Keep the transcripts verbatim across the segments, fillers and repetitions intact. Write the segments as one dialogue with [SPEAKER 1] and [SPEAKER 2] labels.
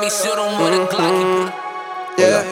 [SPEAKER 1] shoot him with a Glock.
[SPEAKER 2] Yeah,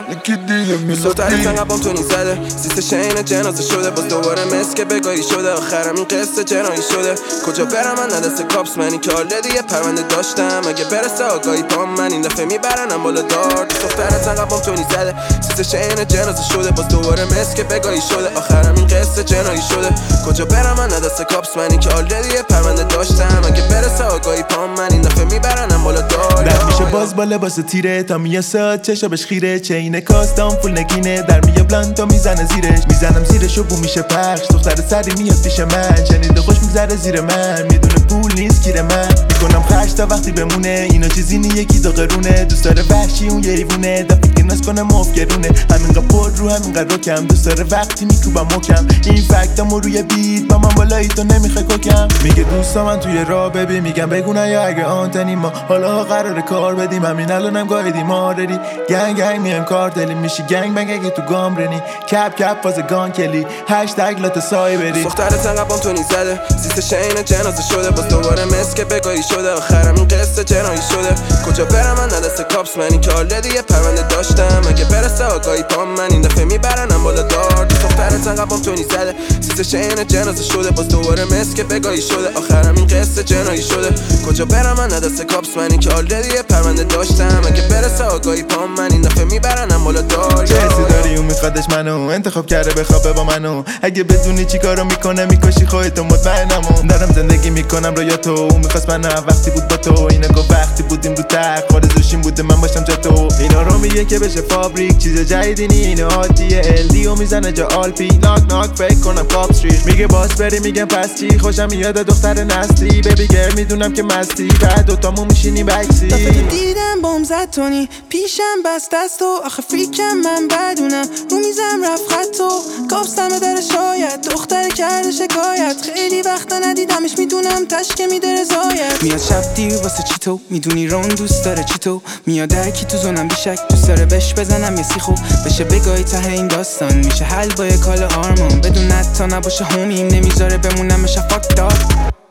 [SPEAKER 2] yeah. سوتری تنقبام تو نیزده سیست شین جنازه شده باز دوباره مسک بگاهی شده آخرم این قصه جنایی شده کجا برم من ندست کاپس منی که آلدی یه پرونده داشتم اگه برسه آگاهی پام من این دفعه میبرنم بالا دار دختر تنقبام تو نیزده سیست شین جنازه شده باز دوباره مسک بگاهی شده آخرم این قصه جنایی شده کجا برم من ندست کاپس منی که آلدی یه پرونده داشتم اگه برسه آگاهی پام من این دفعه میبرنم بالا دار
[SPEAKER 3] در میشه باز با لباس تیره تا میاساد چشابش خیره چین کاستام فول نگینه در میه بلند تا میزنه زیرش میزنم زیرش و بو میشه پخش دختر سری میاد پیش من شنیده خوش میگذره زیر من میدونه پول نیست گیر من میکنم خرج تا وقتی بمونه اینا چیزی نیه کی داغرونه دوست داره وحشی اون یه حیوونه دفعه که ناز کنه مفگرونه همینقدر پر رو همینقدر رکم دوست داره وقتی میکوبم مکم این فکتامو روی بیت با من بالایی تو نمیخوای کوکم میگه دوستا من توی راه ببین میگم بگو نه یا اگه آنتنی ما حالا قراره کار بدیم همین الانم گاهیدیم آردی گنگ گنگ میام کار دلی میشی گنگ بنگ اگه تو گام رنی کپ کپ فاز گان کلی هشتگ لات سای بری
[SPEAKER 2] دخترت انقبام تو نیزده سیست شین جنازه شده باز دوباره مسک بگاهی شده آخرم این قصه جنایی شده کجا برم من ندست کاپس منی که آلدی یه پرونده داشتم اگه برسه آگاهی پام من این دفعه میبرنم بالا دار دخترت انقبام تو نیزده سیست شین جنازه شده باز دوباره مسک بگاهی شده آخرم این قصه جنایی شده کجا برم من ندست کاپس منی که آلدی یه پرونده داشتم اگه برسه آگاهی پام من این دفعه میبرنم بالا دار
[SPEAKER 3] کسی داری اون میخوادش منو انتخاب کرده بخوابه با منو اگه بدونی چی کارو میکنه میکشی خودتو مطمئنم دارم زندگی میکنم رویا تو اون میخواست من وقتی بود با تو اینا گفت وقتی بودیم رو تخت آرزوشیم بوده من باشم جا تو اینا رو میگه که بشه فابریک چیز جدیدی نی اینو عادیه الدی و میزنه جا آلپی ناک ناک فکر کنم کاپ استریت میگه باس بری میگم پس چی خوشم میاد دختر نسلی ببی گرل میدونم که مستی بعد دوتامو میشینی بکسی
[SPEAKER 4] دفعه دیدم بوم زد تونی پیشم بست دست و آخه فریکم من بدونم رو میزم رفت خط و کابستم در شاید دختر کرده شکایت خیلی وقتا ندیدمش میدونم تشکه میده رضایت میاد شب دیر واسه چی تو میدونی رون دوست داره چی تو میاد درکی تو زونم بیشک دوست داره بش بزنم یه سیخو بشه بگاهی ته این داستان میشه حل با یه کال آرمان بدون تا نباشه همیم نمیذاره بمونم شفاک دار